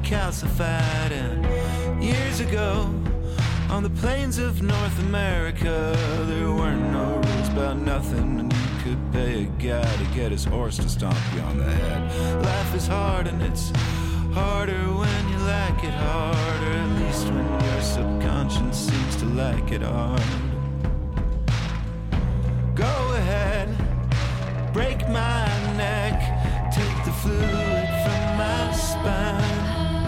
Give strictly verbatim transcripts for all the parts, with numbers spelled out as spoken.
calcified. And years ago, on the plains of North America, there weren't no rules about nothing, and you could pay a guy to get his horse to stomp you on the head. Life is hard, and it's harder when you like it hard, or at least when your subconscious seems to like it hard. Go ahead, break my neck, take the fluid from my spine.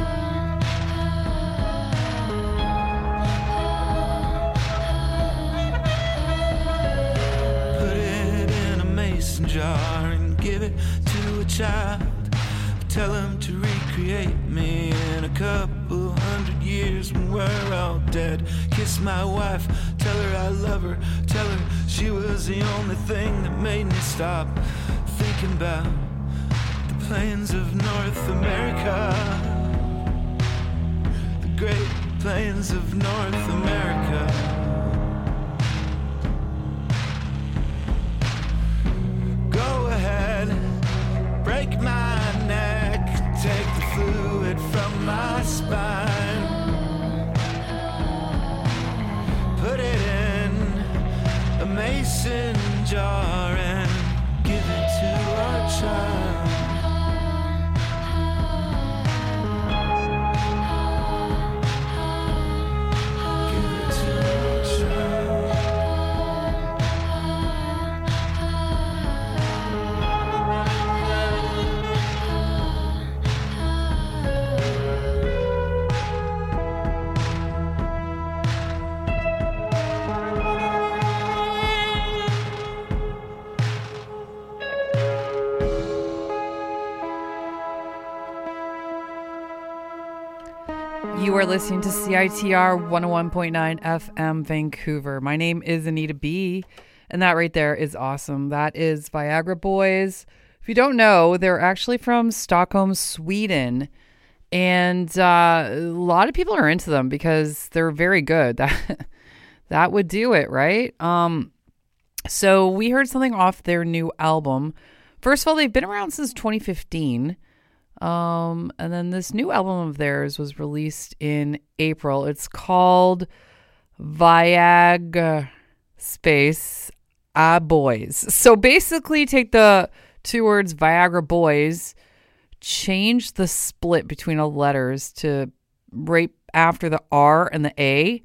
Put it in a mason jar and give it to a child. Tell him to recreate me in a couple hundred years when we're all dead. Kiss my wife, tell her I love her, tell her she was the only thing that made me stop thinking about the plains of North America. The great plains of North America. Go ahead, break my neck, take the fluid from my spine. Put it in a mason jar and give it to our child. Give it to our child. You are listening to C I T R one oh one point nine F M Vancouver. My name is Anita B, and that right there is awesome. That is Viagra Boys. If you don't know, they're actually from Stockholm, Sweden, and uh, a lot of people are into them because they're very good. That that would do it, right? Um, so we heard something off their new album. First of all, they've been around since twenty fifteen. Um, and then this new album of theirs was released in April. It's called Viagra Space Ah Boys. So basically take the two words Viagra Boys, change the split between the letters to right after the R and the A,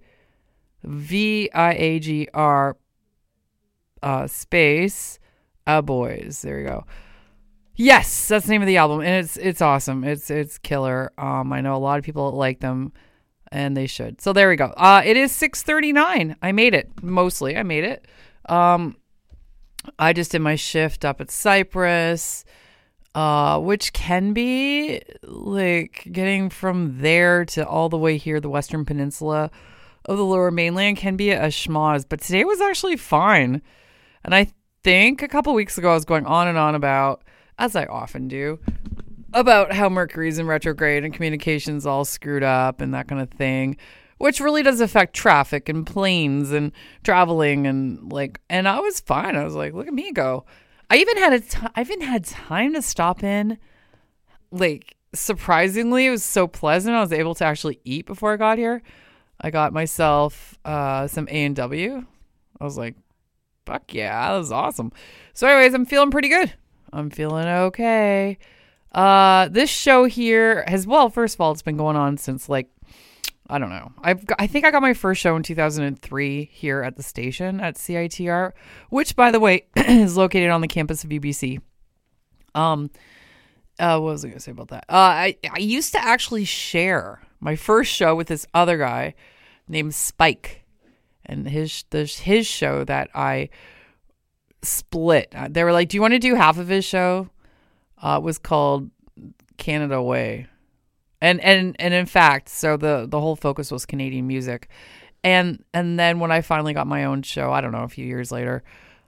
V I A G R uh, space Ah Boys. There you go. Yes, that's the name of the album, and it's it's awesome. It's it's killer. Um, I know a lot of people like them, and they should. So there we go. Uh, it is six thirty-nine. I made it. Mostly, I made it. Um, I just did my shift up at Cyprus, uh, which can be like getting from there to all the way here, the Western Peninsula of the Lower Mainland, can be a schmoz. But today was actually fine, and I think a couple weeks ago I was going on and on about, as I often do, about how Mercury's in retrograde and communications all screwed up and that kind of thing, which really does affect traffic and planes and traveling and like, and I was fine. I was like, look at me go. I even had a t- I even had time to stop in. Like, surprisingly, it was so pleasant. I was able to actually eat before I got here. I got myself uh, some A and W. I was like, fuck yeah, that was awesome. So anyways, I'm feeling pretty good. I'm feeling okay. Uh, this show here has, well, first of all, it's been going on since like, I don't know. I've got, I think I got my first show in two thousand three here at the station at C I T R, which, by the way, is located on the campus of U B C. Um, uh, what was I going to say about that? Uh, I, I used to actually share my first show with this other guy named Spike, and his the, his show that I split. They were like, do you want to do half of his show? Uh, it was called Canada Way. And, and, and in fact, so the, the whole focus was Canadian music. And, and then when I finally got my own show, I don't know, a few years later,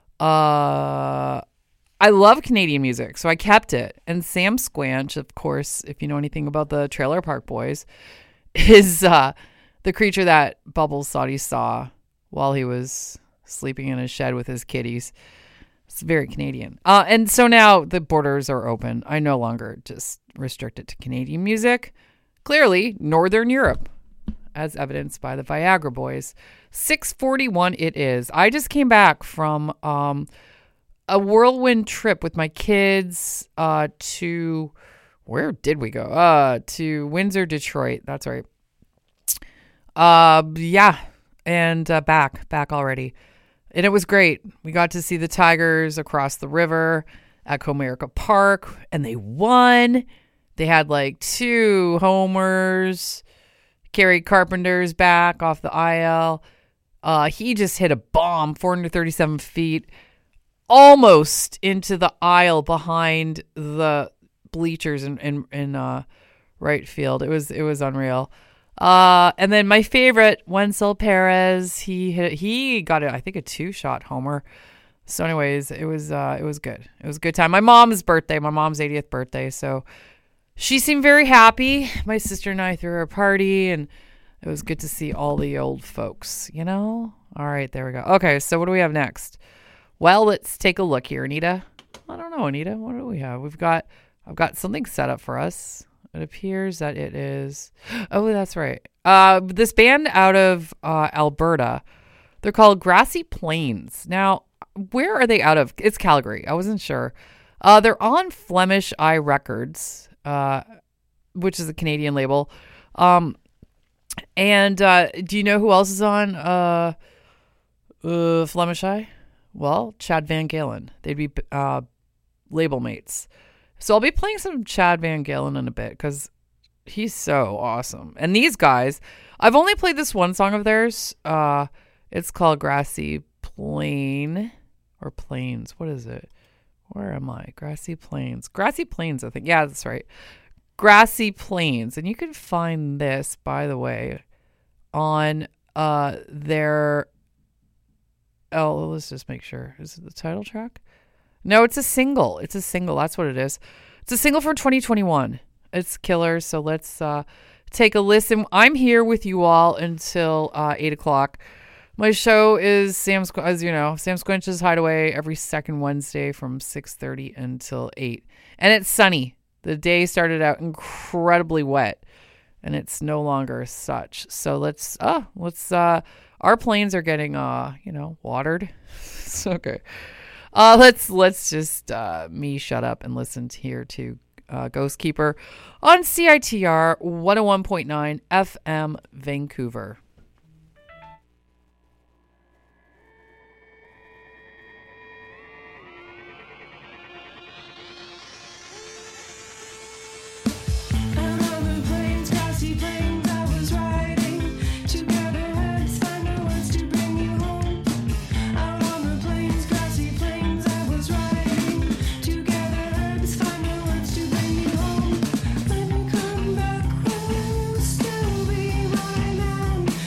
uh, I love Canadian music. So I kept it. And Sam Squanch, of course, if you know anything about the Trailer Park Boys, is, uh, the creature that Bubbles thought he saw while he was sleeping in a shed with his kitties. It's very Canadian. Uh, and so now the borders are open. I no longer just restrict it to Canadian music. Clearly, Northern Europe, as evidenced by the Viagra Boys. six forty-one it is. I just came back from um, a whirlwind trip with my kids uh, to, where did we go? Uh, to Windsor, Detroit. That's right. Uh, yeah. And uh, back, back already. And it was great. We got to see the Tigers across the river at Comerica Park, and they won. They had like two homers. Gary Carpenter's back off the I L. Uh, he just hit a bomb, four hundred thirty-seven feet, almost into the aisle behind the bleachers in in, in uh, right field. It was it was unreal. Uh, and then my favorite, Wenzel Perez, he hit, he got a, I think a two shot homer. So anyways, it was, uh, it was good. It was a good time. My mom's birthday, my mom's eightieth birthday. So she seemed very happy. My sister and I threw her a party, and it was good to see all the old folks, you know? All right, there we go. Okay. So what do we have next? Well, let's take a look here, Anita. I don't know, Anita. What do we have? We've got, I've got something set up for us. It appears that it is. Oh, that's right. Uh, this band out of uh, Alberta, they're called Grassy Plains. Now, where are they out of? It's Calgary. I wasn't sure. Uh, they're on Flemish Eye Records, uh, which is a Canadian label. Um, and uh, do you know who else is on uh, uh, Flemish Eye? Well, Chad Van Galen. They'd be uh, label mates. So I'll be playing some Chad Van Galen in a bit because he's so awesome. And these guys, I've only played this one song of theirs. Uh, it's called Grassy Plain or Plains. What is it? Where am I? Grassy Plains. Grassy Plains, I think. Yeah, that's right. Grassy Plains. And you can find this, by the way, on uh, their... Oh, let's just make sure. Is it the title track? No, it's a single. It's a single. That's what it is. It's a single from twenty twenty-one. It's killer. So let's uh, take a listen. I'm here with you all until uh, eight o'clock. My show is, Sam, as you know, Sam Squinch's Hideaway every second Wednesday from six thirty until eight. And it's sunny. The day started out incredibly wet, and it's no longer such. So let's, oh, let's, uh, our plains are getting, uh, you know, watered. It's okay. Uh, let's let's just uh, me shut up and listen to here to uh, Ghost Keeper on C I T R one oh one point nine F M Vancouver. Still be my man.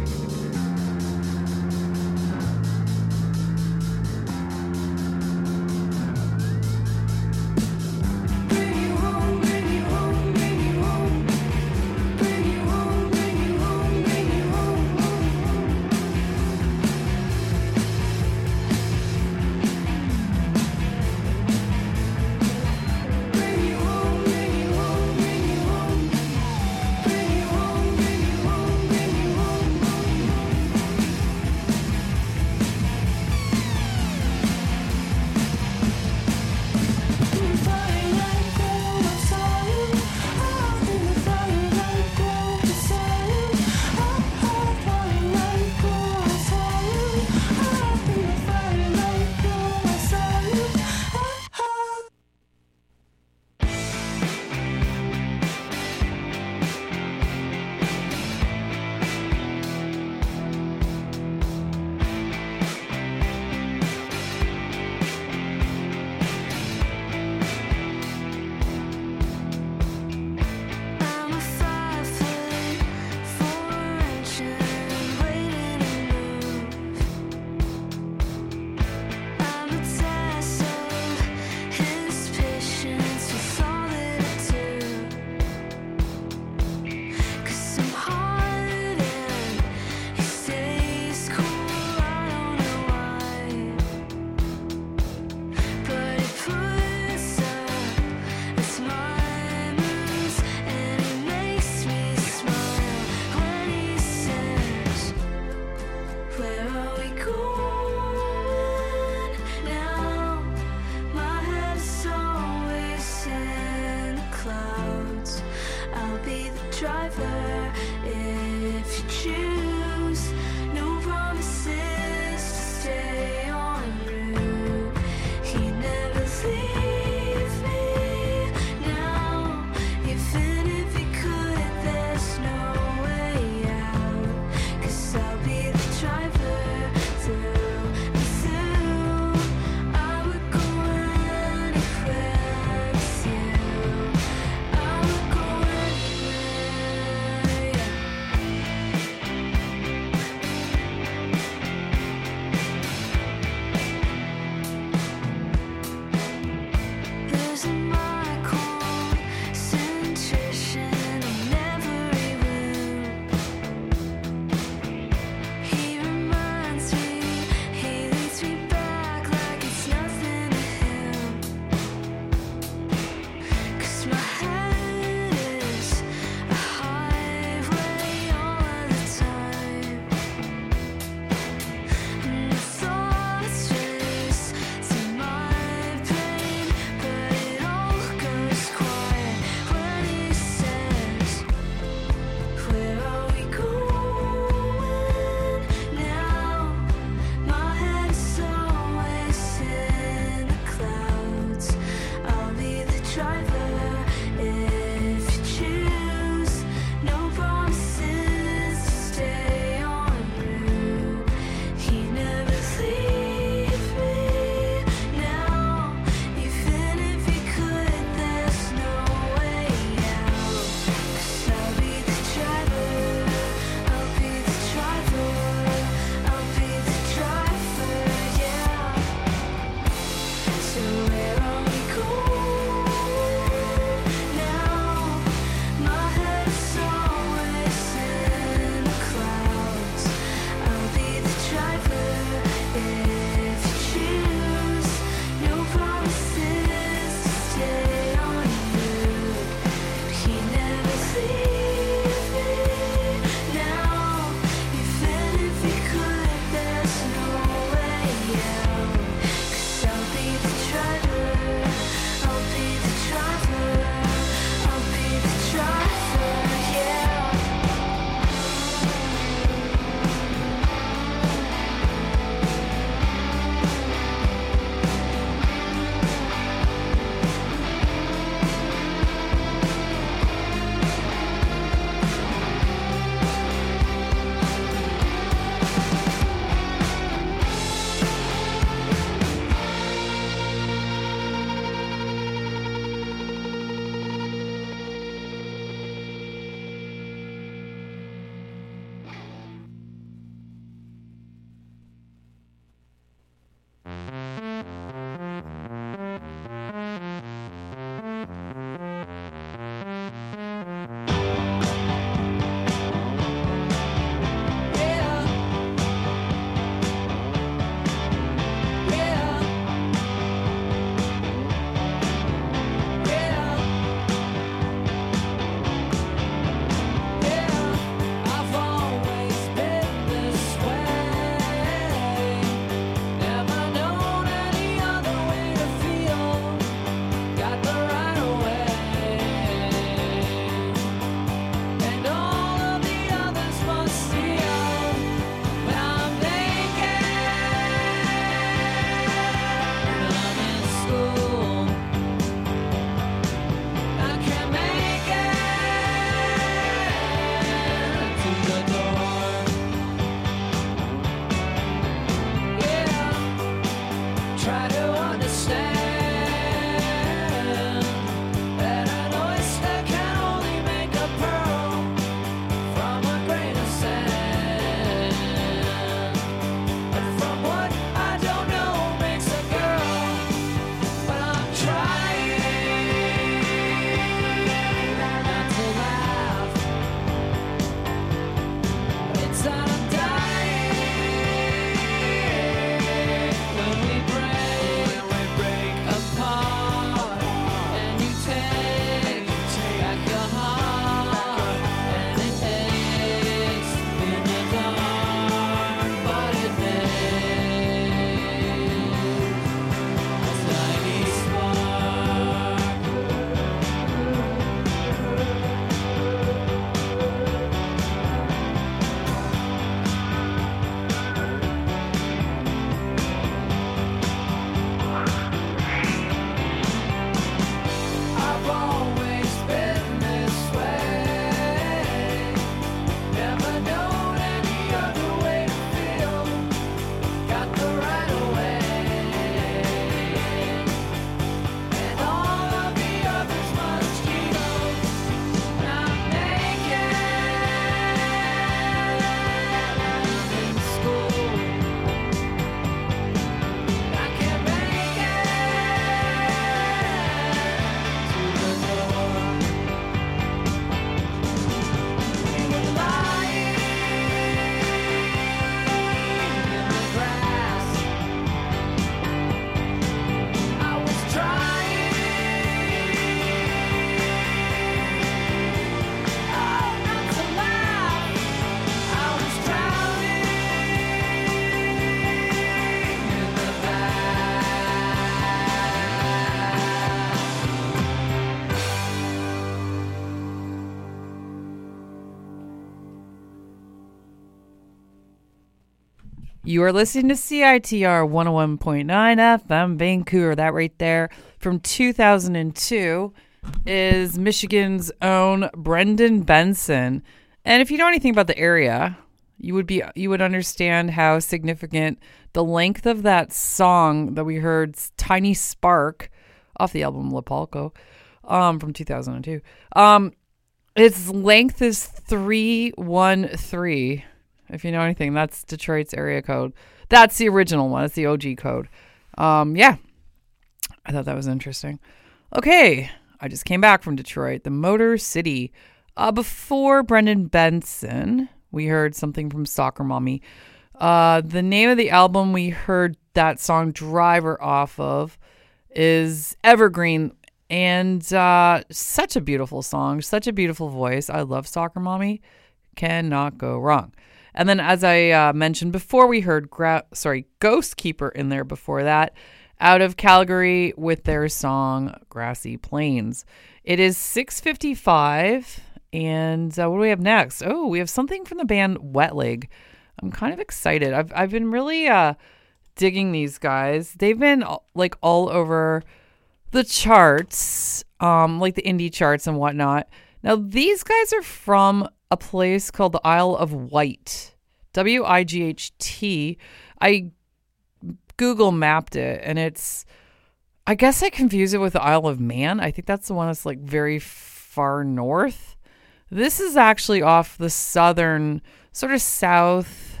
You are listening to C I T R one oh one point nine F M Vancouver. That right there from two thousand two is Michigan's own Brendan Benson. And if you know anything about the area, you would be you would understand how significant the length of that song that we heard, Tiny Spark, off the album La Palco, um, from two thousand two. Um, its length is three one three. If you know anything, that's Detroit's area code. That's the original one. It's the O G code. Um, yeah, I thought that was interesting. Okay, I just came back from Detroit, the Motor City. Uh, before Brendan Benson, we heard something from Soccer Mommy. Uh, the name of the album we heard that song Driver off of is Evergreen. And uh, such a beautiful song, such a beautiful voice. I love Soccer Mommy. Cannot go wrong. And then, as I uh, mentioned before, we heard gra- sorry, Ghost Keeper in there before that, out of Calgary with their song Grassy Plains. It is six fifty-five, and uh, what do we have next? Oh, we have something from the band Wet Leg. I'm kind of excited. I've I've been really uh, digging these guys. They've been like all over the charts, um, like the indie charts and whatnot. Now, these guys are from a place called the Isle of Wight, W I G H T. I Google mapped it, and it's, I guess I confuse it with the Isle of Man. I think that's the one that's like very far north. This is actually off the southern, sort of south,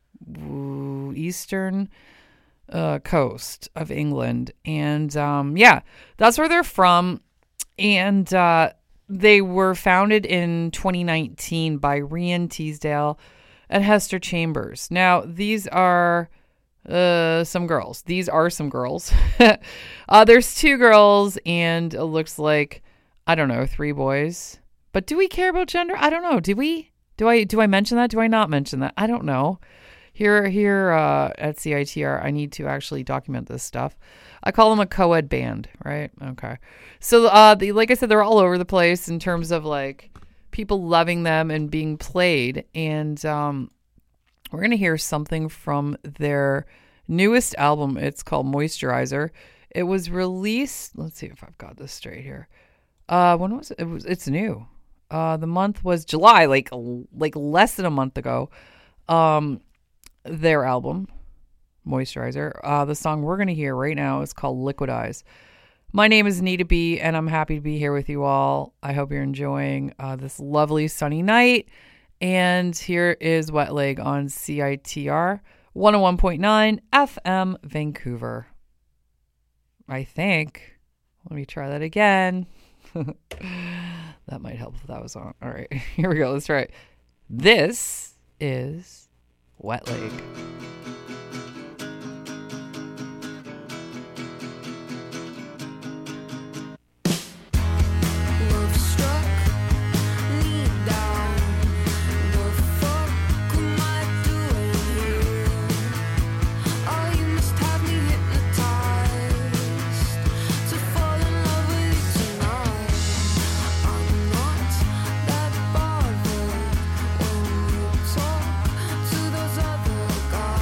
eastern uh, coast of England. And um, yeah, that's where they're from. And uh, they were founded in twenty nineteen by Rian Teasdale and Hester Chambers. Now, these are uh, some girls. These are some girls. uh, there's two girls, and it looks like, I don't know, three boys. But do we care about gender? I don't know. Do we? Do I do I mention that? Do I not mention that? I don't know. Here, here uh, at C I T R, I need to actually document this stuff. I call them a co-ed band, right? Okay. So, uh, the, like I said, they're all over the place in terms of like people loving them and being played. And um, we're going to hear something from their newest album. It's called Moisturizer. It was released. Let's see if I've got this straight here. Uh, when was it? It was. It's new. Uh, the month was July, like like less than a month ago. Um, their album, Moisturizer. Uh, the song we're going to hear right now is called Liquid Eyes. My name is Nita B, and I'm happy to be here with you all. I hope you're enjoying uh, this lovely sunny night. And here is Wet Leg on C I T R one oh one point nine F M Vancouver. I think. Let me try that again. That might help if that was on. All right, here we go. Let's try it. This is Wet Leg. Talk to those other guys.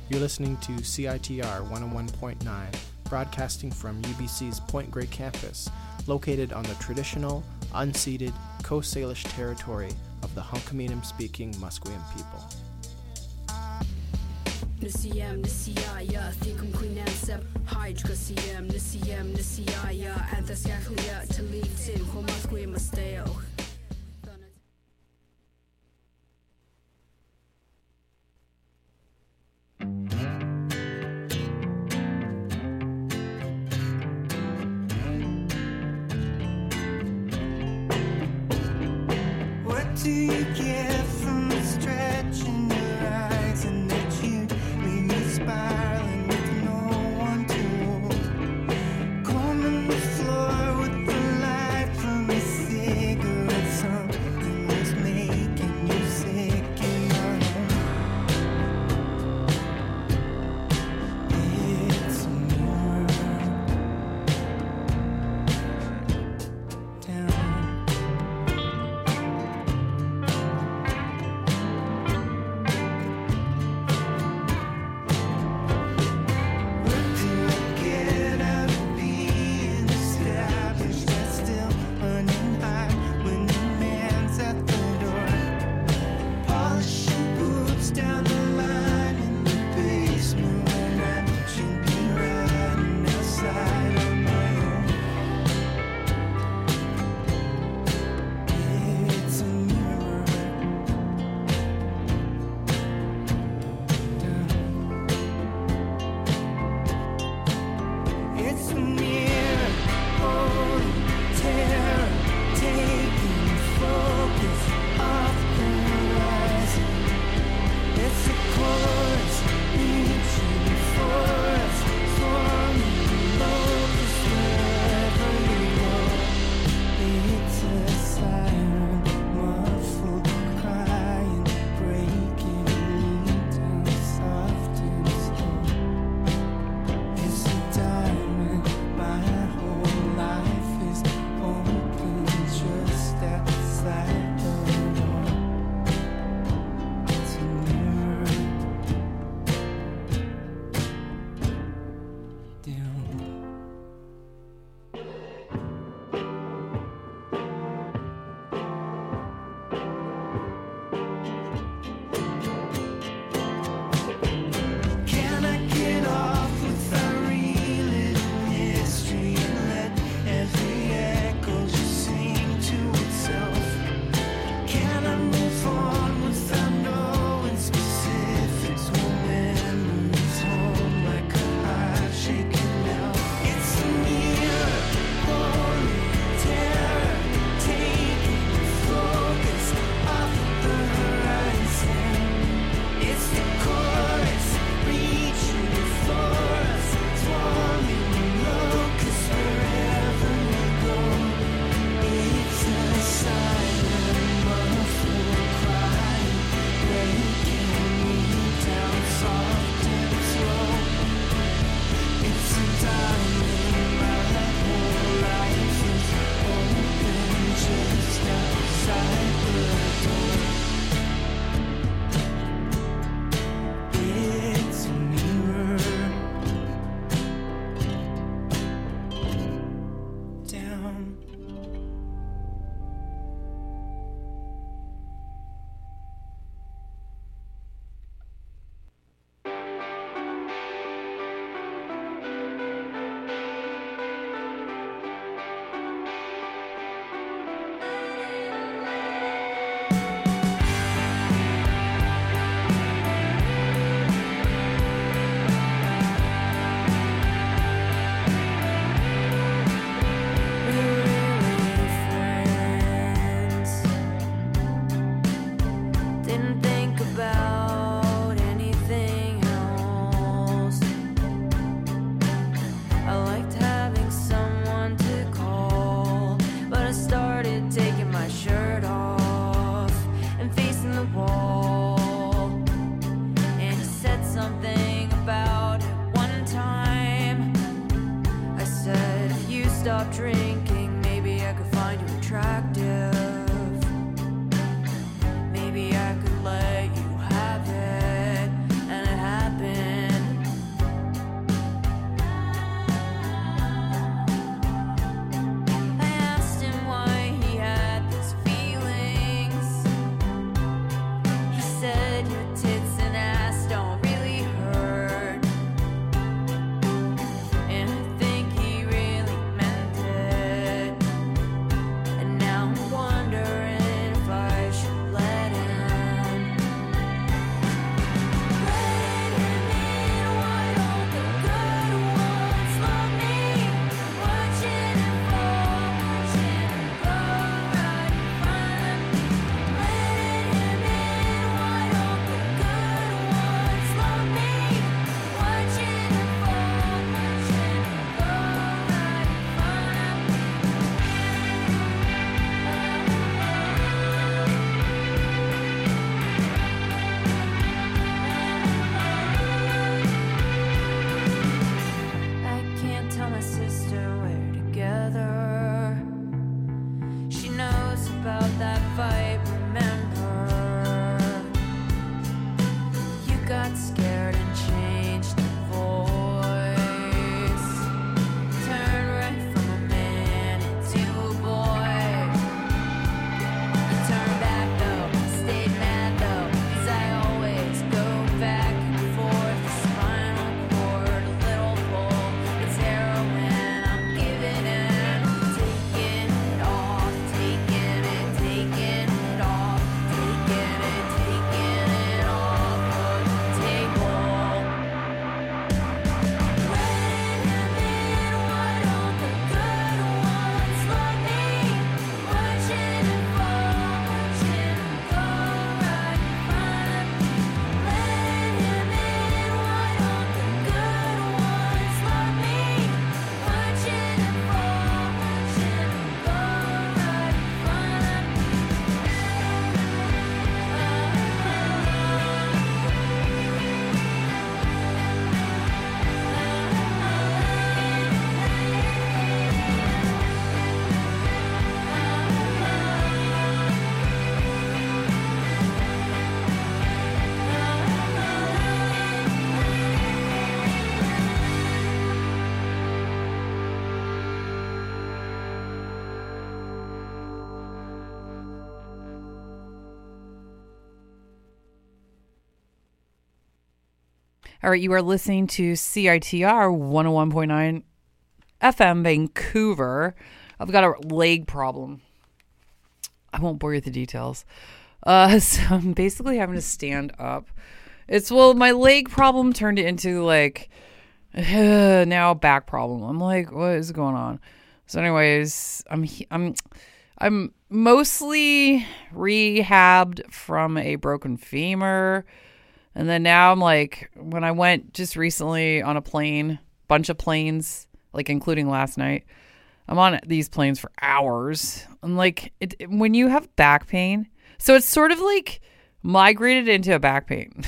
You're listening to C I T R one oh one point nine, broadcasting from U B C's Point Grey campus, located on the traditional, unceded Coast Salish territory of the Hunkaminam-speaking Musqueam people. Nisiyam nisiyaya thikum kuinam sep hydrocasiam nisiyam nisiyaya anthascaclia talitin homasque masteo. What do you get from stretching your eyes and that you leave me spiraling with no one to hold? Combing the floor with the light from a cigarette, something that's making you sick in your home. It's a new world down. about that fight, remember? You got scared and changed your voice. Turned right from a man into a boy. You turned back though, stayed mad though, 'cause I always go back and forth. The spinal cord, a little pull. It's heroin, I'm giving in. Taking it off, taking it, taking it off. Taking it, taking it off of the table. When you mean why don't the good ones love me? Watching it fall, watching it go right in front of me. When you mean why don't the good ones love me? Watching it fall, watching it go right in front of me. All right, you are listening to C I T R one oh one point nine F M Vancouver. I've got a leg problem. I won't bore you with the details. Uh, so I'm basically having to stand up. It's, well, my leg problem turned into like uh, now a back problem. I'm like, what is going on? So anyways, I'm he- I'm I'm mostly rehabbed from a broken femur. And then now I'm like, when I went just recently on a plane, bunch of planes, like including last night, I'm on these planes for hours. And like, it, it- when you have back pain, so it's sort of like migrated into a back pain.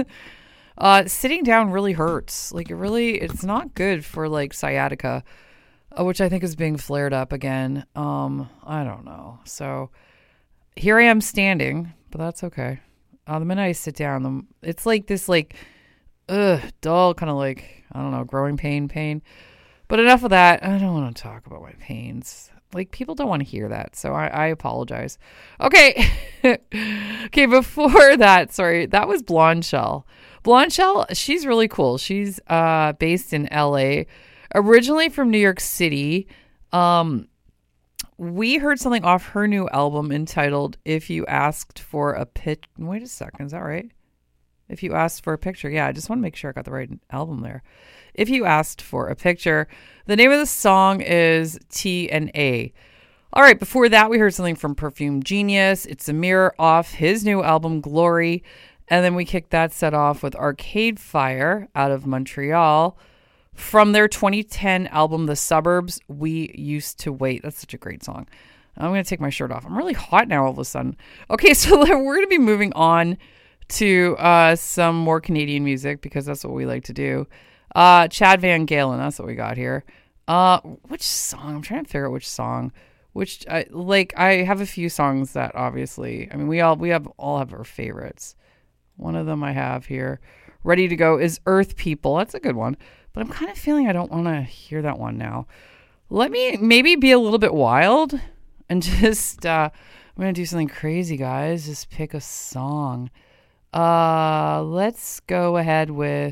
uh, sitting down really hurts. Like it really, it's not good for like sciatica, uh, which I think is being flared up again. Um, I don't know. So here I am standing, but that's okay. Uh, the minute I sit down, the, it's like this, like, ugh, dull, kind of like, I don't know, growing pain, pain. But enough of that. I don't want to talk about my pains. Like, people don't want to hear that, so I, I apologize. Okay. Okay, before that, sorry, that was Blonde Shell. Blonde Shell, she's really cool. She's uh, based in L A, originally from New York City. Um... We heard something off her new album entitled If You Asked for a Pic... Wait a second, is that right? If You Asked for a Picture. Yeah, I just want to make sure I got the right album there. If You Asked for a Picture. The name of the song is T and A. All right, before that, we heard something from Perfume Genius. It's a mirror off his new album, Glory. And then we kicked that set off with Arcade Fire out of Montreal. From their twenty ten album, The Suburbs, We Used to Wait. That's such a great song. I'm going to take my shirt off. I'm really hot now all of a sudden. Okay, so we're going to be moving on to uh, some more Canadian music because that's what we like to do. Uh, Chad Van Galen, that's what we got here. Uh, which song? I'm trying to figure out which song. Which, uh, like, I have a few songs that obviously, I mean, we all we have all have our favorites. One of them I have here, ready to go, is Earth People. That's a good one. But I'm kind of feeling I don't want to hear that one now. Let me maybe be a little bit wild and just, uh, I'm going to do something crazy, guys. Just pick a song. Uh, let's go ahead with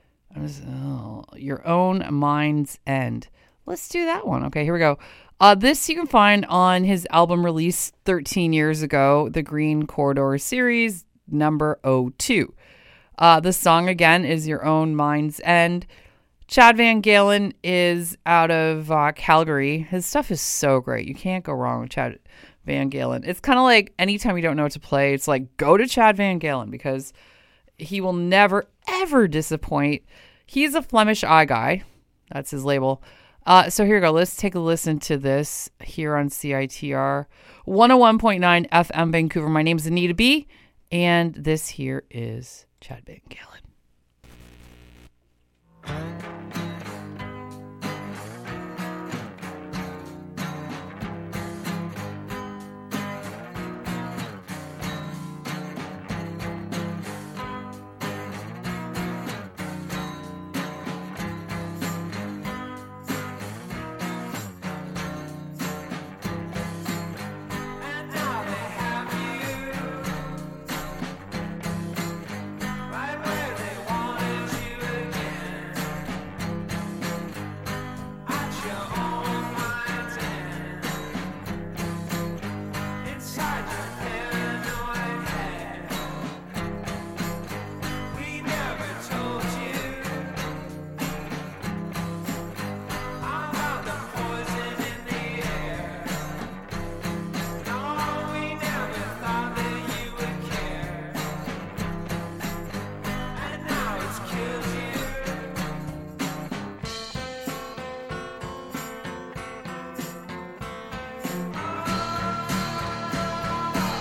oh, Your Own Mind's End. Let's do that one. Okay, here we go. Uh, this you can find on his album released thirteen years ago, the Green Corridor series, number oh two. Uh, the song, again, is Your Own Mind's End. Chad Van Galen is out of uh, Calgary. His stuff is so great. You can't go wrong with Chad Van Galen. It's kind of like anytime you don't know what to play, it's like go to Chad Van Galen because he will never, ever disappoint. He's a Flemish eye guy. That's his label. Uh, so here we go. Let's take a listen to this here on C I T R one oh one point nine F M Vancouver. My name is Anita B. And this here is Chad Van Galen. Thank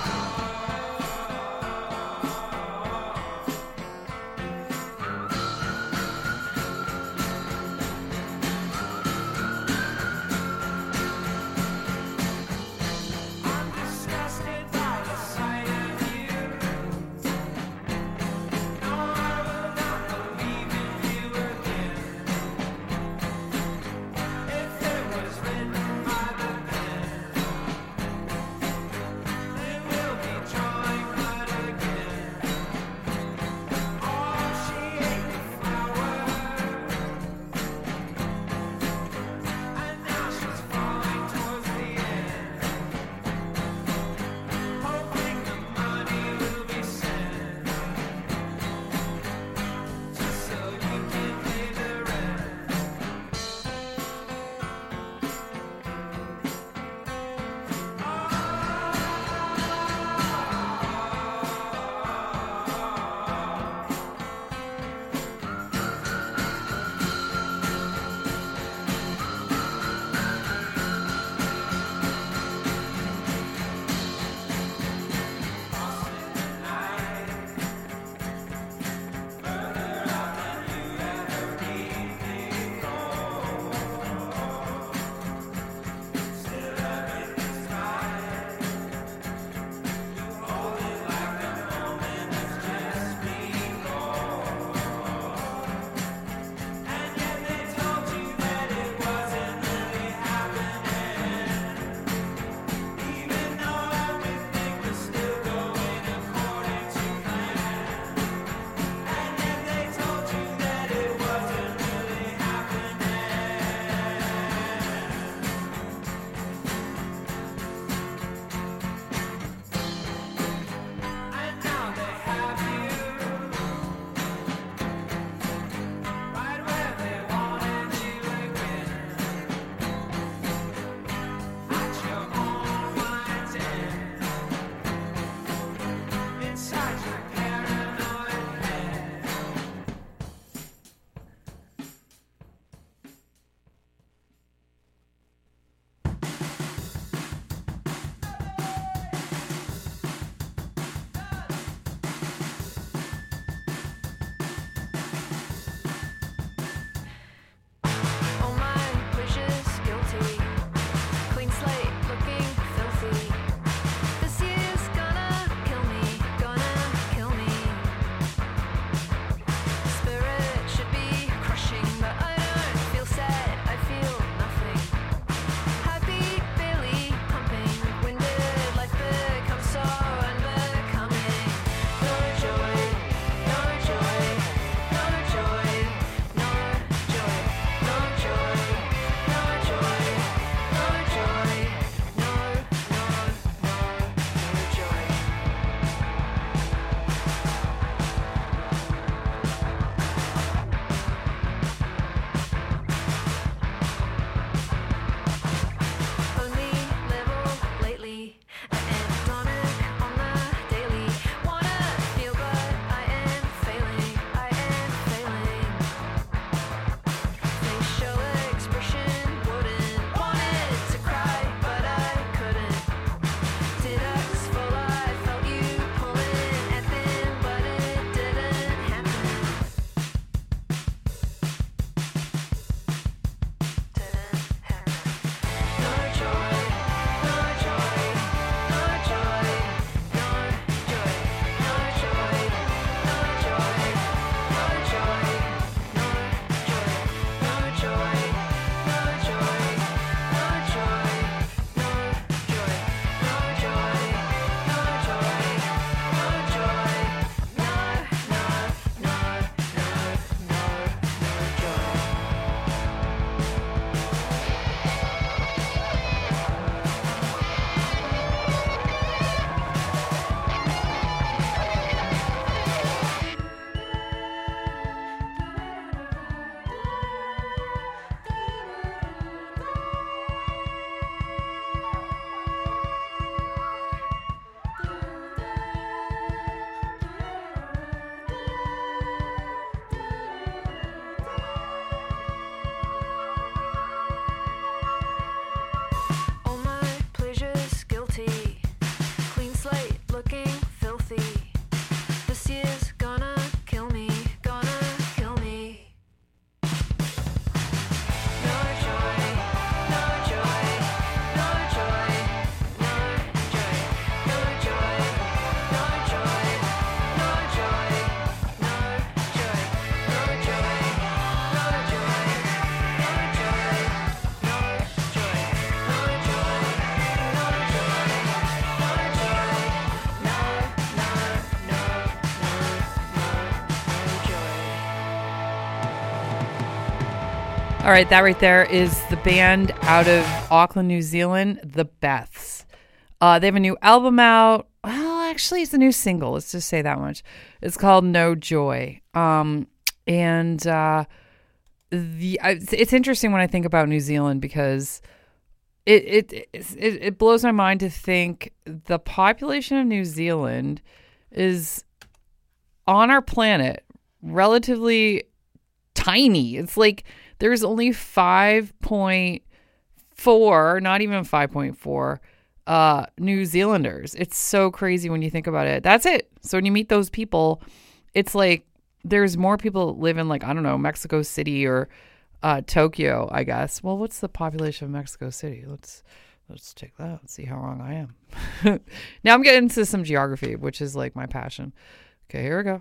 All right, that right there is the band out of Auckland, New Zealand, The Beths. Uh, they have a new album out. Well, actually, it's a new single. Let's just say that much. It's called No Joy. Um, and uh, the it's interesting when I think about New Zealand because it it, it it blows my mind to think the population of New Zealand is on our planet relatively tiny. It's like there's only five point four, not even five point four uh, New Zealanders. It's so crazy when you think about it. That's it. So when you meet those people, it's like there's more people that live in like, I don't know, Mexico City or uh, Tokyo, I guess. Well, what's the population of Mexico City? Let's let's take that and see how wrong I am. Now I'm getting into some geography, which is like my passion. Okay, here we go.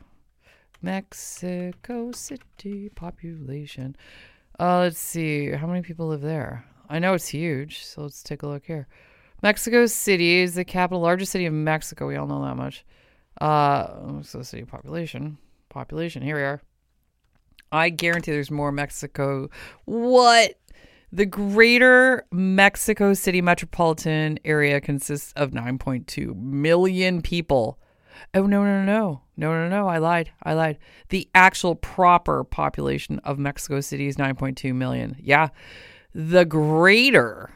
Mexico City population. Uh, let's see. How many people live there? I know it's huge, so let's take a look here. Mexico City is the capital, largest city of Mexico. We all know that much. Uh, Mexico City population. Population. Here we are. I guarantee there's more Mexico. What? The greater Mexico City metropolitan area consists of nine point two million people. Oh, no, no, no, no, no, no, I lied. I lied. The actual proper population of Mexico City is nine point two million. Yeah. The greater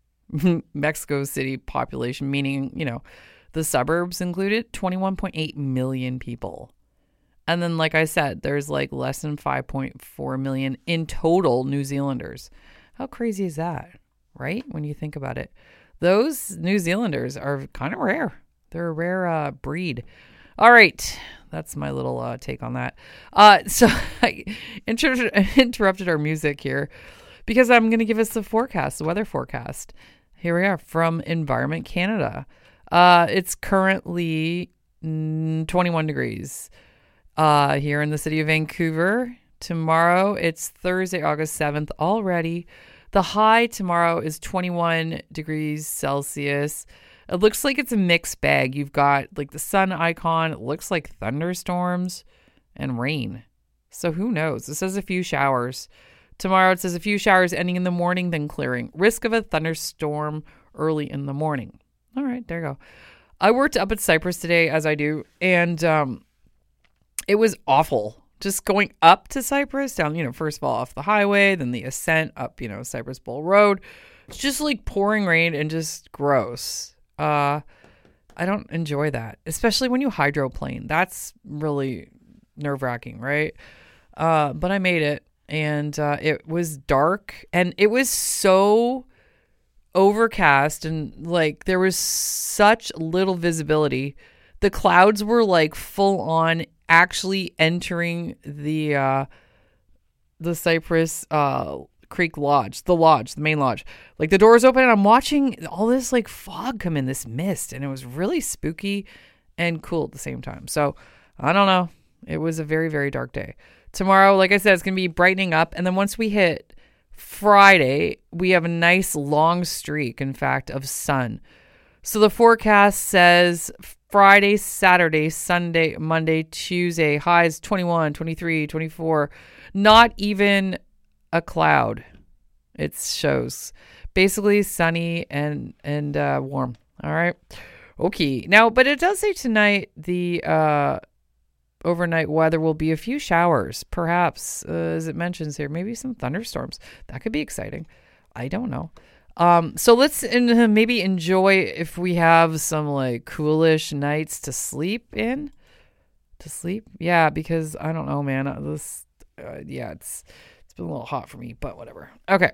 Mexico City population, meaning, you know, the suburbs included, twenty-one point eight million people. And then, like I said, there's like less than five point four million in total New Zealanders. How crazy is that, right? When you think about it. Those New Zealanders are kind of rare. They're a rare uh, breed. All right. That's my little uh, take on that. Uh, so I inter- interrupted our music here because I'm going to give us the forecast, the weather forecast. Here we are from Environment Canada. Uh, it's currently mm, twenty-one degrees uh, here in the city of Vancouver. Tomorrow, it's Thursday, August seventh already. The high tomorrow is twenty-one degrees Celsius. It looks like it's a mixed bag. You've got like the sun icon. It looks like thunderstorms and rain. So who knows? It says a few showers. Tomorrow it says a few showers ending in the morning, then clearing. Risk of a thunderstorm early in the morning. All right, there you go. I worked up at Cypress today, as I do, and um, it was awful. Just going up to Cypress, down, you know, first of all, off the highway, then the ascent up, you know, Cypress Bowl Road. It's just like pouring rain and just gross. Uh, I don't enjoy that, especially when you hydroplane. That's really nerve-wracking, right? Uh, but I made it, and uh, it was dark, and it was so overcast, and like there was such little visibility. The clouds were like full on actually entering the uh, the Cypress uh Creek Lodge, the lodge, the main lodge. Like the doors open and I'm watching all this like fog come in, this mist, and it was really spooky and cool at the same time. So I don't know. It was a very, very dark day. Tomorrow, like I said, it's going to be brightening up. And then once we hit Friday, we have a nice long streak, in fact, of sun. So the forecast says Friday, Saturday, Sunday, Monday, Tuesday, highs twenty-one, twenty-three, twenty-four, not even a cloud. It shows basically sunny and and uh warm. All right, okay. Now, but it does say tonight the uh overnight weather will be a few showers, perhaps, uh, as it mentions here, maybe some thunderstorms. That could be exciting. I don't know. Um so let's in, maybe enjoy if we have some like coolish nights to sleep in to sleep yeah because I don't know, man. This uh, yeah it's It's been a little hot for me, but whatever. Okay,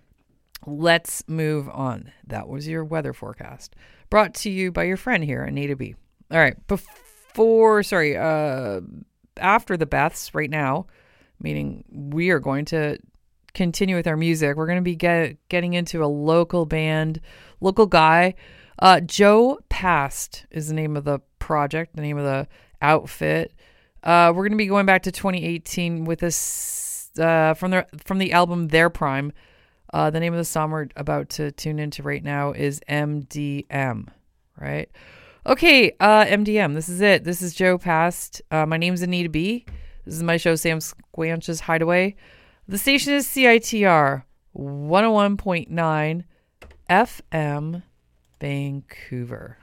let's move on. That was your weather forecast, brought to you by your friend here at Native Bee. All right, before, sorry, uh, after the Beths right now, meaning we are going to continue with our music. We're going to be get, getting into a local band, local guy. Uh, Joe Past is the name of the project, the name of the outfit. Uh, we're going to be going back to twenty eighteen with this. Uh, from the from the album Their Prime. Uh, the name of the song we're about to tune into right now is M D M, right? Okay, uh, M D M, this is it. This is Joe Past. Uh, my name's Anita B. This is my show, Sam Squanch's Hideaway. The station is C I T R one oh one point nine F M, Vancouver.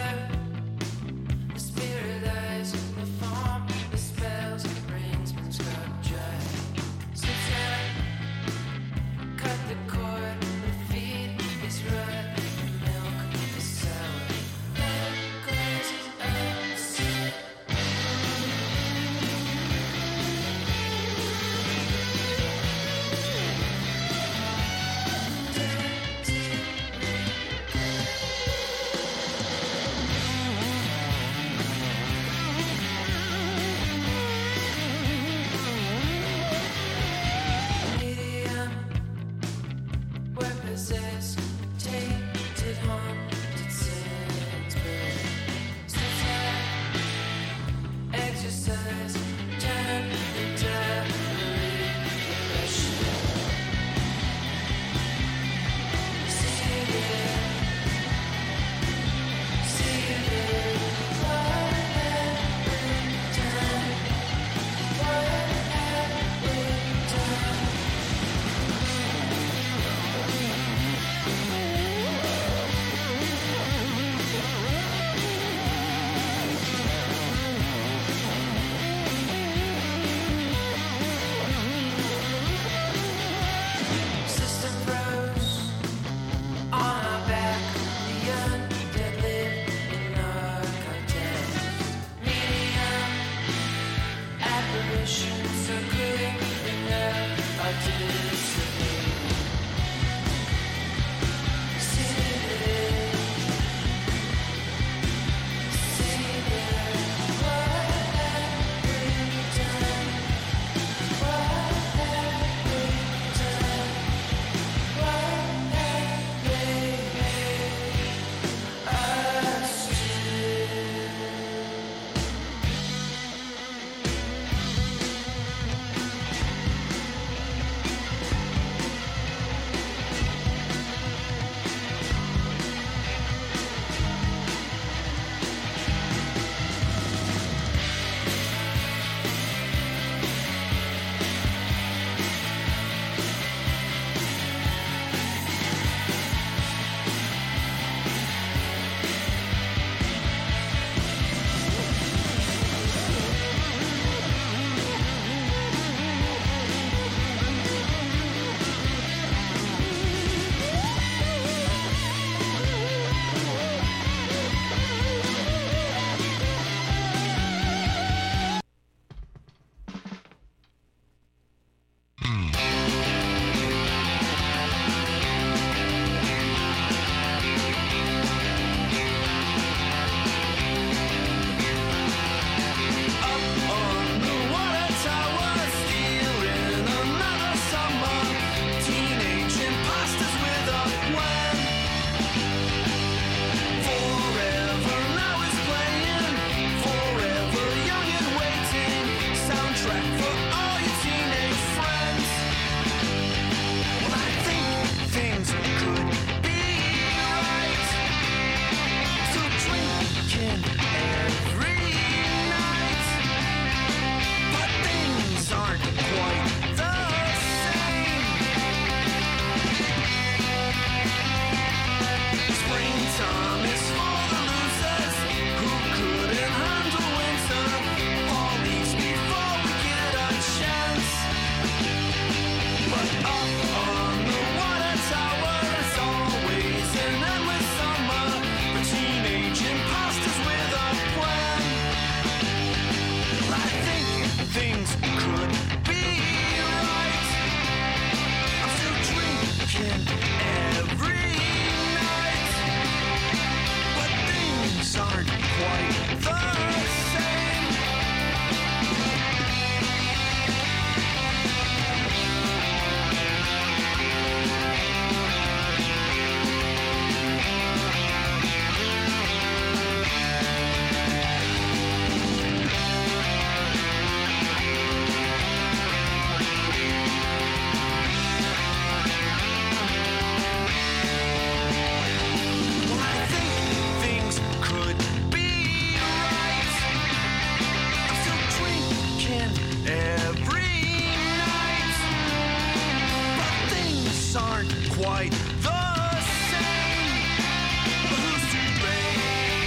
The spirit lies in the form, the spells and rings been scratched. quite the same. But who's to blame?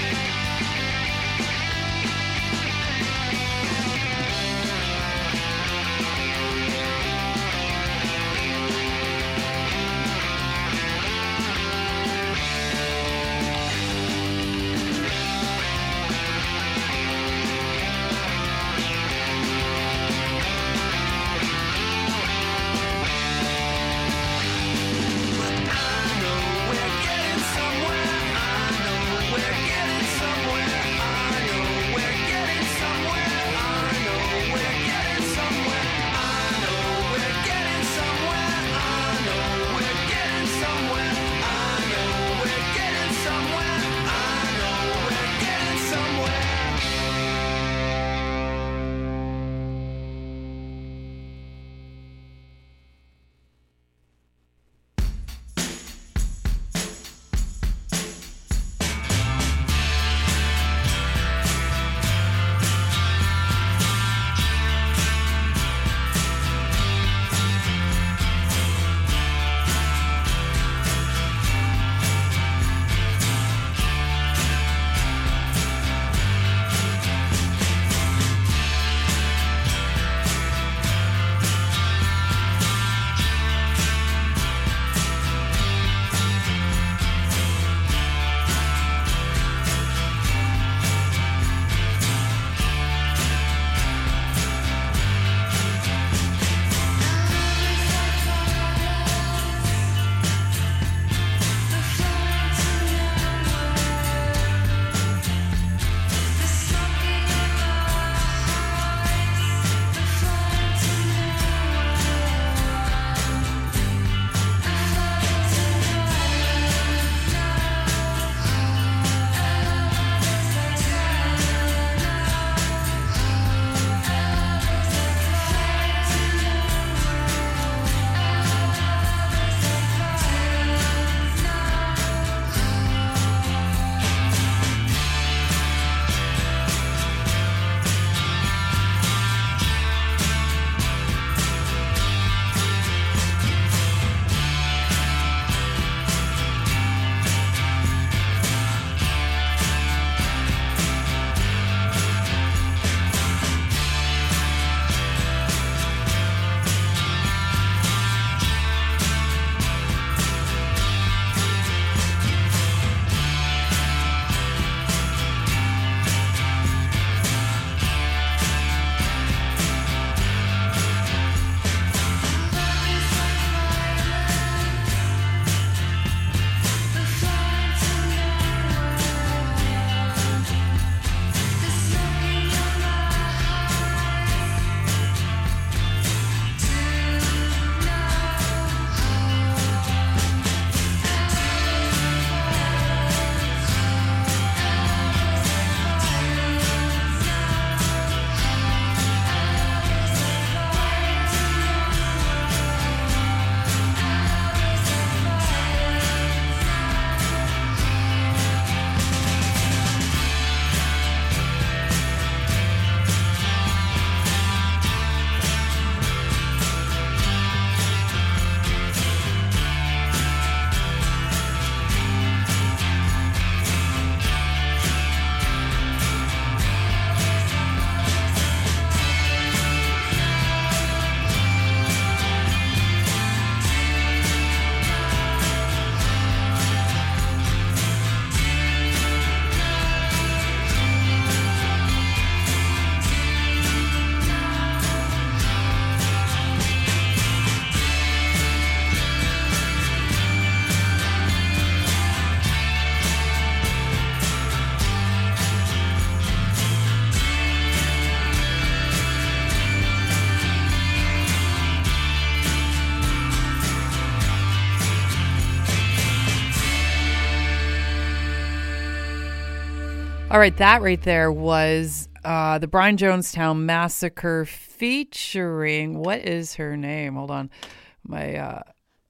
All right, that right there was uh, the Brian Jonestown Massacre featuring, what is her name? Hold on. My uh,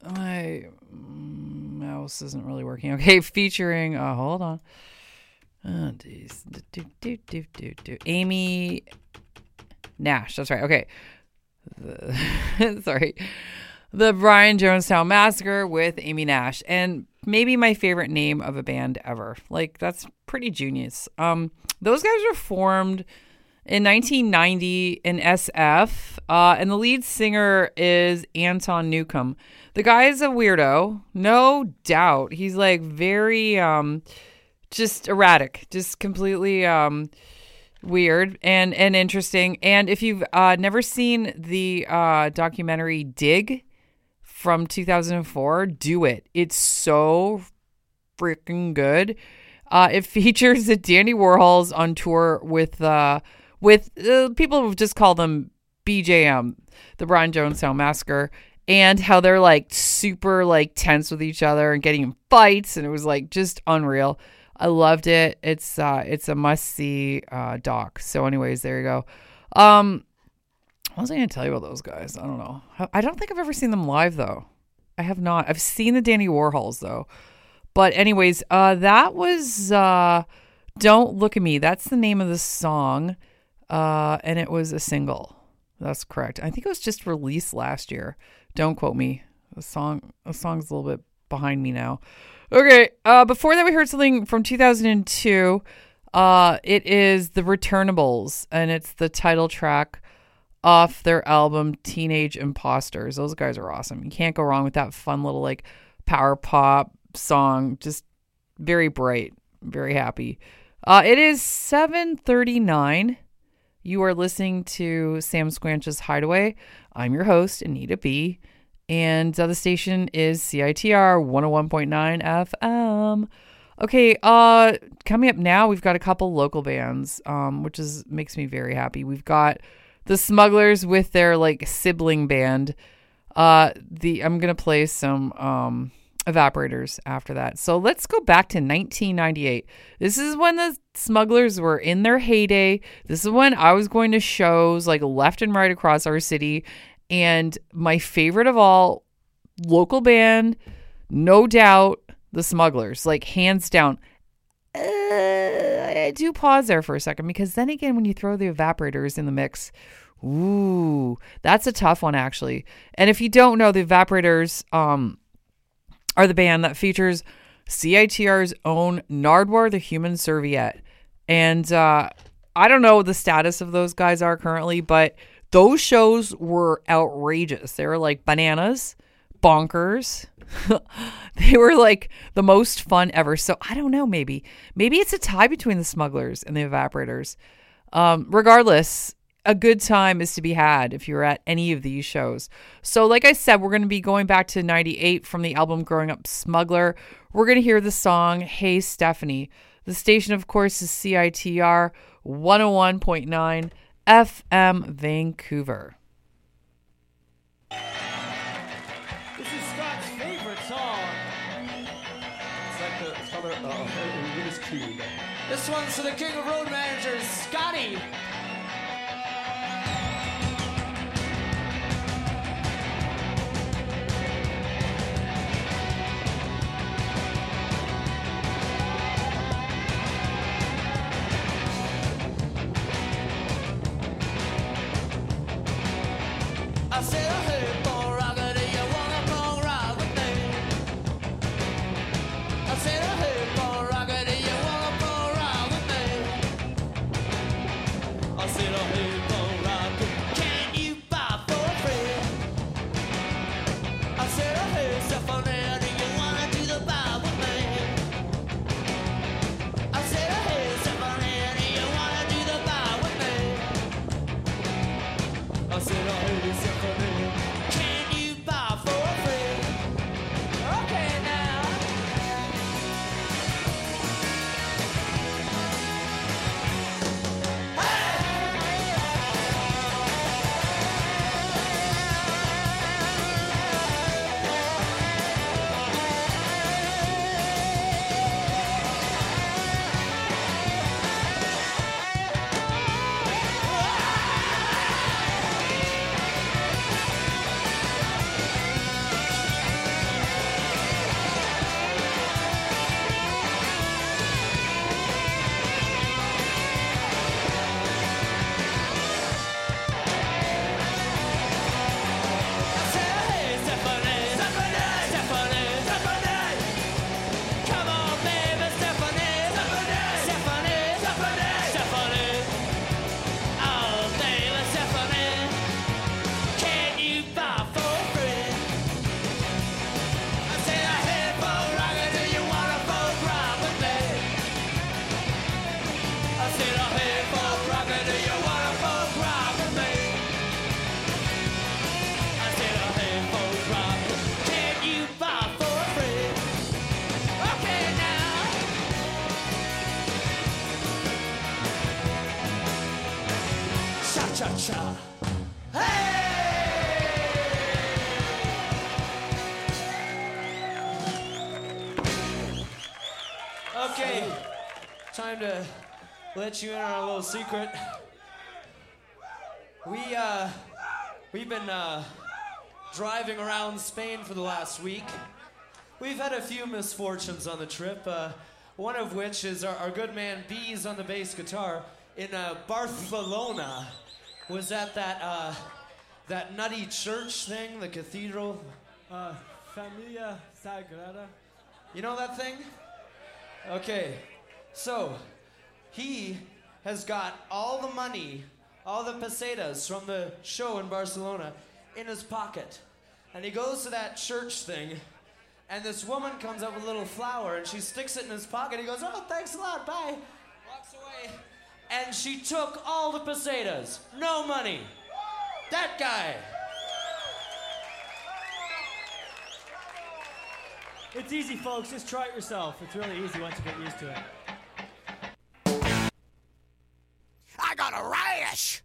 my mouse isn't really working. Okay, featuring, uh, hold on. Oh, geez. Do, do, do, do, do. Amy Nash. That's right. Okay. The, sorry. the Brian Jonestown Massacre with Amy Nash, and maybe my favorite name of a band ever. Like, that's pretty genius. Um, those guys were formed in nineteen ninety in S F, uh, and the lead singer is Anton Newcomb. The guy is a weirdo, no doubt. He's like very um, just erratic, just completely um, weird and, and interesting. And if you've uh, never seen the uh, documentary Dig from two thousand four, do it. It's so freaking good. Uh, it features the Dandy Warhols on tour with uh, with uh, people who just call them B J M, the Brian Jonestown Massacre, and how they're like super like tense with each other and getting in fights, and it was like just unreal. I loved it. It's uh, it's a must see uh, doc. So, anyways, there you go. Um, what was I going to tell you about those guys? I don't know. I don't think I've ever seen them live though. I have not. I've seen the Dandy Warhols though. But anyways, uh, that was uh, Don't Look at Me. That's the name of the song. Uh, and it was a single. That's correct. I think it was just released last year. Don't quote me. The song, the song's a little bit behind me now. Okay. Uh, before that, we heard something from two thousand two. Uh, it is The Returnables, and it's the title track off their album Teenage Imposters. Those guys are awesome. You can't go wrong with that fun little like power pop song. Just very bright, very happy. Uh, it is seven thirty-nine. You are listening to Sam Squanch's Hideaway. I'm your host, Anita B. And uh, the station is C I T R one oh one point nine F M. Okay, uh, coming up now, we've got a couple local bands, um, which is makes me very happy. We've got the Smugglers with their like sibling band. Uh, the I'm gonna play some um, Evaporators after that. So let's go back to nineteen ninety-eight. This is when the Smugglers were in their heyday. This is when I was going to shows like left and right across our city. And my favorite of all, local band, no doubt, the Smugglers, like hands down. Uh, I do pause there for a second because then again, when you throw the Evaporators in the mix, ooh, that's a tough one actually. And if you don't know, the Evaporators um, are the band that features C I T R's own Nardwuar the Human Serviette. And uh, I don't know what the status of those guys are currently, but those shows were outrageous. They were like bananas, bonkers. They were like the most fun ever. So I don't know, maybe. Maybe it's a tie between the Smugglers and the Evaporators. Um, regardless, a good time is to be had if you're at any of these shows. So like I said, we're going to be going back to ninety-eight from the album Growing Up Smuggler. We're going to hear the song Hey Stephanie. The station, of course, is C I T R one oh one point nine F M Vancouver. This is Scott's favorite song. It's like the it's called a, uh, it is cute. This one's to the king of road managers, Scotty. I said, hey, Paul Rocker, do you wanna come ride with me? I said, hey, Paul Rocker, do you wanna come ride with me? Cha. Hey! Okay, time to let you in on a little secret. We, uh, we've been, uh, driving around Spain for the last week. We've had a few misfortunes on the trip, uh, one of which is our, our good man Bees on the bass guitar in uh, Barcelona was at that, uh, that nutty church thing, the cathedral. Uh, Familia Sagrada. You know that thing? Okay, so he has got all the money, all the pesetas from the show in Barcelona in his pocket. And he goes to that church thing, and this woman comes up with a little flower, and she sticks it in his pocket. He goes, oh, thanks a lot, bye. Walks away. And she took all the pesetas. No money. That guy. It's easy, folks. Just try it yourself. It's really easy once you get used to it. I got a rash!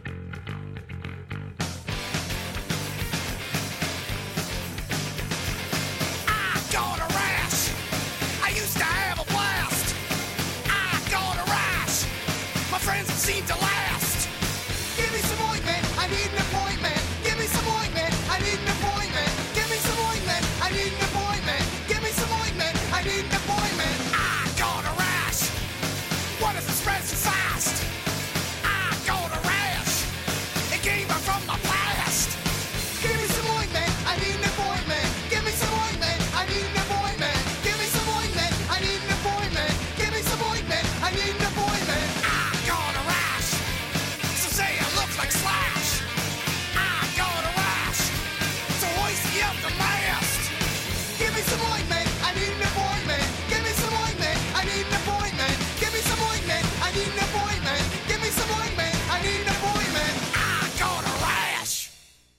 I got a rash! I used to have a blast! I got a rash! My friends seem to last! Give me some ointment, I need an appointment! Give me some ointment, I need an appointment! Give me some ointment, I need an appointment! Give me some ointment, I need an appointment! I got a rash! What if it spreads too fast? I got a rash! It came back from my past! Give me some ointment, I need an appointment! Give me some ointment, I need an appointment! Give me some ointment, I need an appointment! Give me some ointment, I need an appointment! I got a rash! So say it looks like Slash! I got a rash! So hoist me up the mast! Give me some ointment, I need an appointment! Give me some ointment, I need an appointment! Give me some ointment, I need an appointment! Give me some ointment, I need an appointment! I got a rash!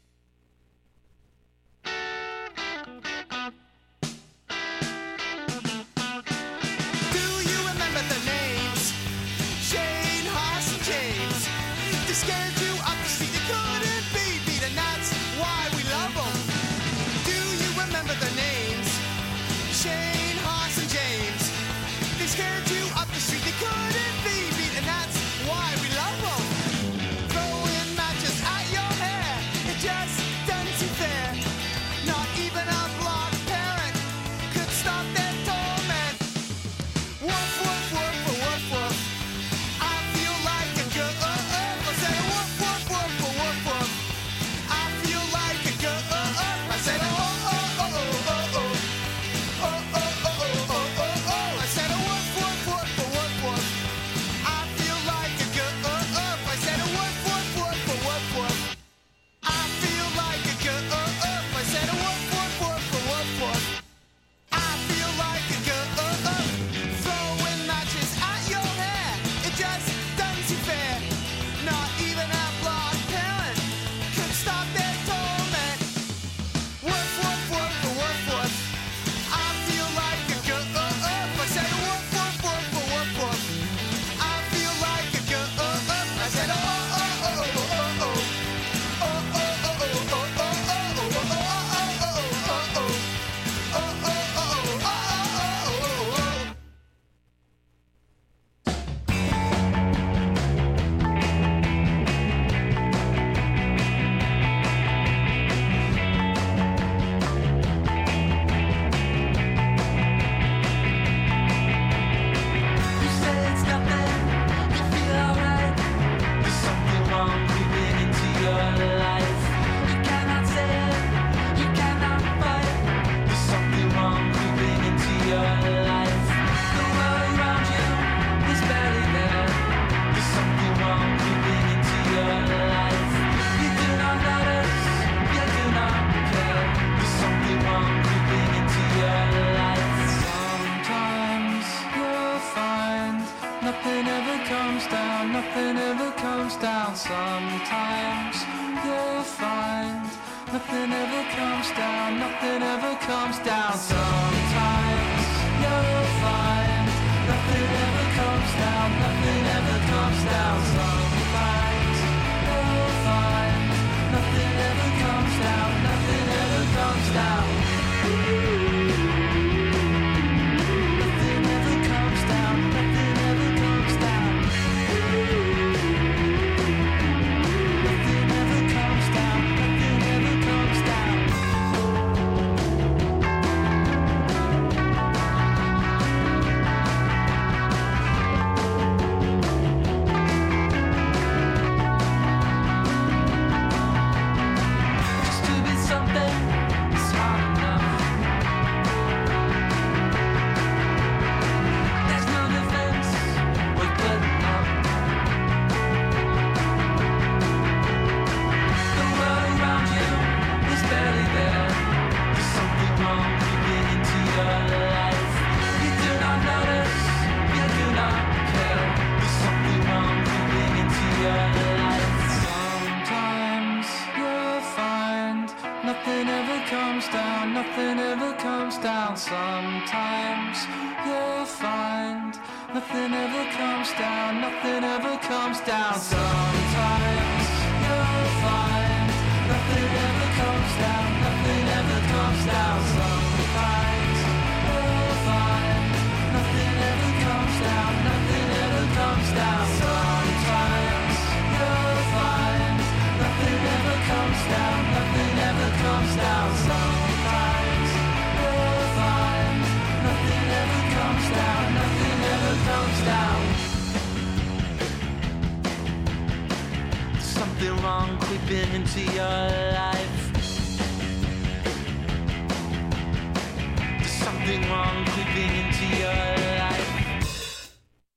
Do you remember the names? Shane, Haas, and James. They scared you up the street, they couldn't be beat, and that's why we love them. Do you remember the names? Shane, Haas, and James. They scared you up the street, they couldn't be beat, and that's why we love them. Throwing matches at your hair, it just doesn't seem fair. Not even a block parent could stop their torment. Woof, woof, woof, woof, woof. I feel like a girl. I said woof, woof, woof, woof, woof. I feel like a girl. I said oh, oh, oh, oh, oh, oh. Oh, oh, oh, oh, oh, oh, oh. I said woof, woof, woof, woof, woof. I feel like a girl. I said woof, woof, woof, woof, woof. I feel like a girl. I said woof, woof, woof, woof, woof. I feel like a girl. Throwing matches at your hair, it just doesn't seem fair. Not even a block parent could stop their torment. Woof, woof, woof, woof, woof. I feel like a girl. I said woof, woof, woof, woof, woof. I feel like a girl. I said oh, oh, oh, oh, oh, oh. Oh, oh, oh, oh, oh, oh, oh, oh, oh, oh, oh, oh, oh, oh, oh, oh. Oh, oh, oh, oh, oh, oh, oh, oh. You say it's nothing, you feel alright. There's something wrong creeping into your life. You cannot say it, you cannot fight. There's something wrong creeping into your life. The world around you is barely there. There's something wrong creeping into your life. You do not notice, you do not care. There's something wrong creeping into your life. Sometimes you'll find nothing ever comes down, nothing ever comes down. Sometimes you'll find nothing ever comes down, nothing ever comes down. Sometimes you'll find nothing ever comes down, nothing ever comes down. Sometimes you'll comes down, nothing ever comes down. Sometimes you'll find nothing ever comes down, nothing ever comes down. Sometimes you'll find nothing ever comes down, nothing ever comes down. Sometimes you'll find nothing ever comes down, nothing ever comes down. Sometimes you'll find nothing ever comes down, nothing ever comes down. Sometimes you'll find nothing ever comes down, nothing ever comes down. Something wrong creeping into your life. There's something wrong creeping into your life.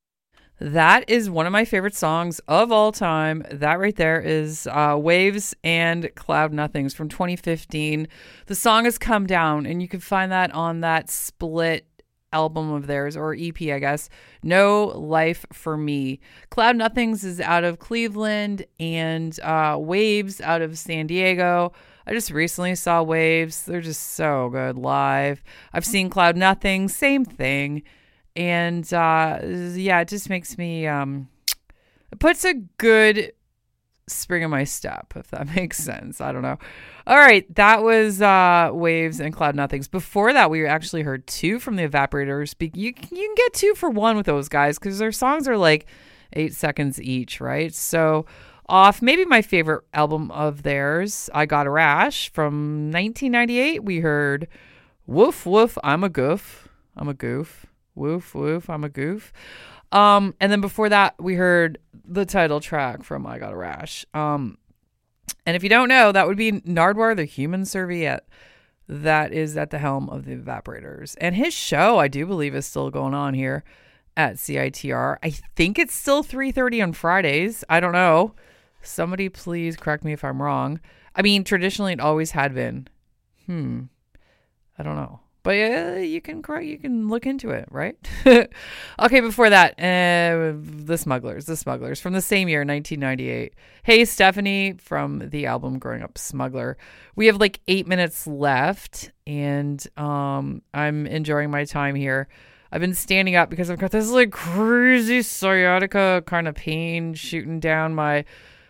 That is one of my favorite songs of all time. That right there is uh, Waves and Cloud Nothings from twenty fifteen. The song has Come Down, and you can find that on that split album of theirs, or E P, I guess, No Life for Me. Cloud Nothings is out of Cleveland, and uh, Waves out of San Diego. I just recently saw Waves. They're just so good live. I've seen Cloud Nothings, same thing. And uh, yeah, it just makes me, um, it puts a good spring in my step, if that makes sense. I don't know. All right, that was uh, Waves and Cloud Nothings. Before that, we actually heard two from the Evaporators. You, you can get two for one with those guys because their songs are like eight seconds each, right? So off maybe my favorite album of theirs, I Got a Rash from nineteen ninety-eight, we heard Woof Woof, I'm a Goof. I'm a Goof. Woof, woof, I'm a goof. Um, and then before that, we heard the title track from I Got a Rash. Um, and if you don't know, that would be Nardwuar, the Human Serviette, that is at the helm of the Evaporators. And his show, I do believe, is still going on here at C I T R. I think it's still three thirty on Fridays. I don't know. Somebody please correct me if I'm wrong. I mean, traditionally, it always had been. Hmm. I don't know. But uh, you can you can look into it, right? Okay, before that, uh, The Smugglers, The Smugglers from the same year, nineteen ninety-eight. Hey, Stephanie from the album Growing Up Smuggler. We have like eight minutes left, and um, I'm enjoying my time here. I've been standing up because I've got this like crazy sciatica kind of pain shooting down my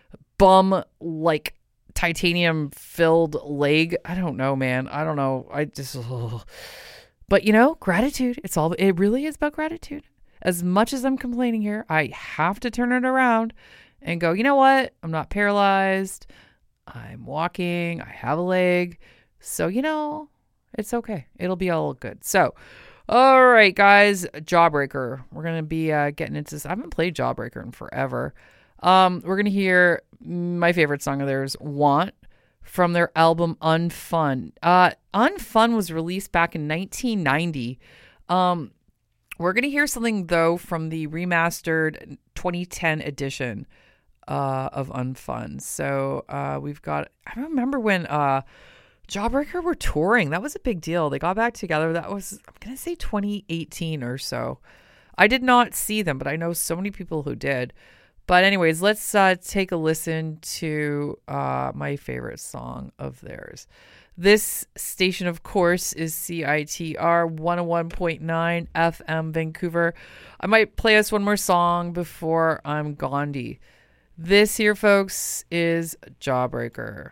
bum, like titanium filled leg. I don't know, man. I don't know. I just, ugh. But you know, gratitude. It's all, it really is about gratitude. As much as I'm complaining here, I have to turn it around and go, you know what? I'm not paralyzed. I'm walking. I have a leg. So, you know, it's okay. It'll be all good. So, all right, guys, Jawbreaker. We're going to be uh, getting into this. I haven't played Jawbreaker in forever. Um, we're going to hear my favorite song of theirs, Want, from their album Unfun. Uh, Unfun was released back in nineteen ninety. Um, we're going to hear something, though, from the remastered twenty ten edition uh, of Unfun. So uh, we've got, I remember when uh, Jawbreaker were touring. That was a big deal. They got back together. That was, I'm going to say twenty eighteen or so. I did not see them, but I know so many people who did. But anyways, let's uh, take a listen to uh, my favorite song of theirs. This station, of course, is C I T R one oh one point nine F M Vancouver. I might play us one more song before I'm Gandhi. This here, folks, is Jawbreaker.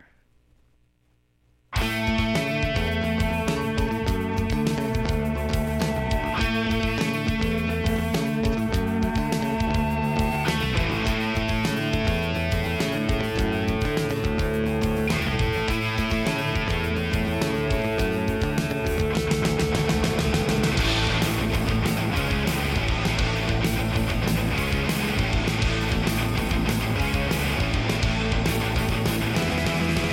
Thank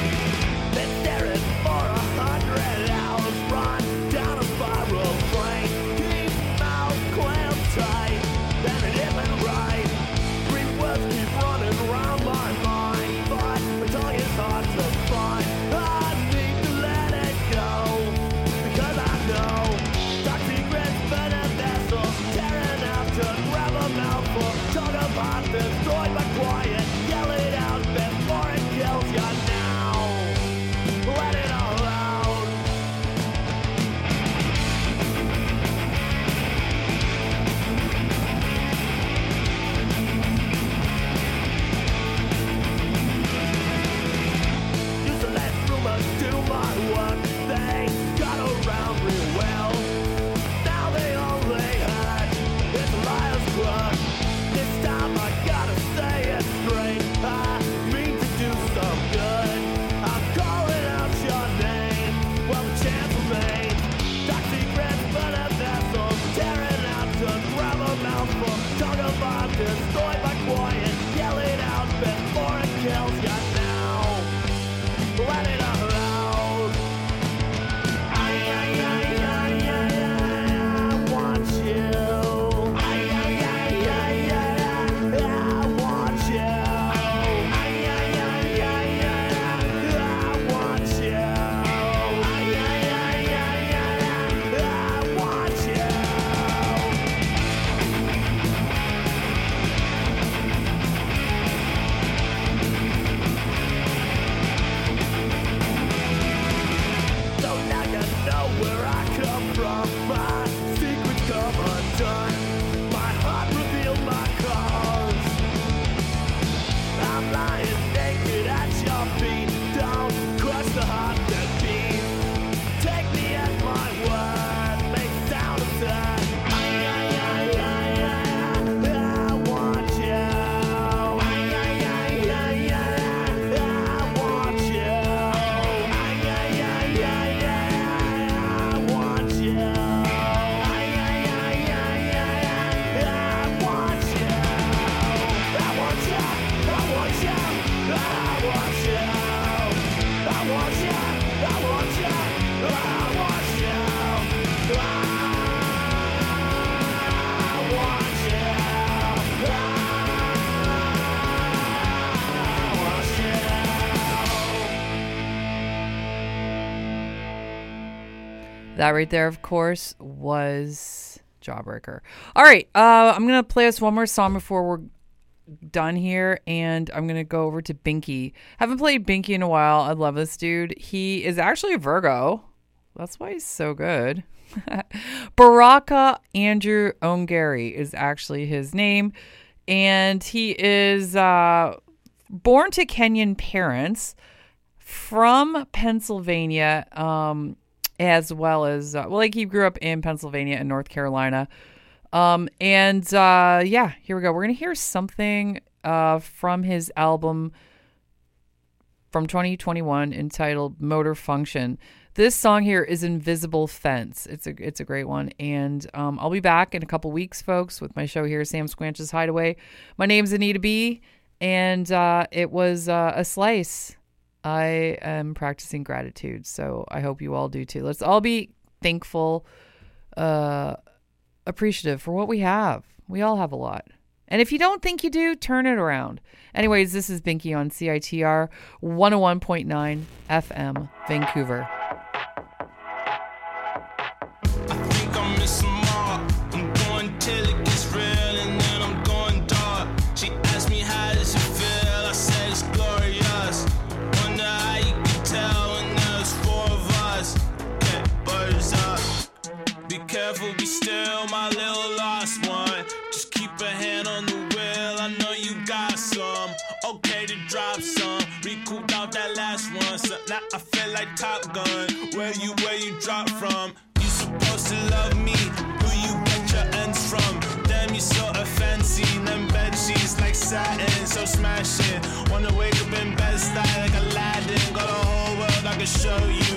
That right there, of course, was Jawbreaker. All right, uh, I'm going to play us one more song before we're done here, and I'm going to go over to Binky. Haven't played Binky in a while. I love this dude. He is actually a Virgo. That's why he's so good. Baraka Andrew Ongari is actually his name, and he is uh, born to Kenyan parents from Pennsylvania, um, as well as, uh, well, like he grew up in Pennsylvania and North Carolina. Um, and uh, yeah, here we go. We're going to hear something uh, from his album from twenty twenty-one entitled Motor Function. This song here is Invisible Fence. It's a it's a great one. And um, I'll be back in a couple weeks, folks, with my show here, Sam Squanch's Hideaway. My name's Anita B, and uh, it was uh, a slice. I am practicing gratitude, so I hope you all do too. Let's all be thankful, uh, appreciative for what we have. We all have a lot. And if you don't think you do, turn it around. Anyways, this is Binky on C I T R one oh one point nine F M, Vancouver. Careful, be still, my little lost one. Just keep a hand on the wheel. I know you got some. Okay to drop some. Recouped off that last one. So now I feel like Top Gun. Where you, where you drop from? You supposed to love me. Who you get your ends from? Damn, you so offensive. Them bed sheets like satin, so smashing. Wanna wake up in bed style like Aladdin. Got a whole world I can show you.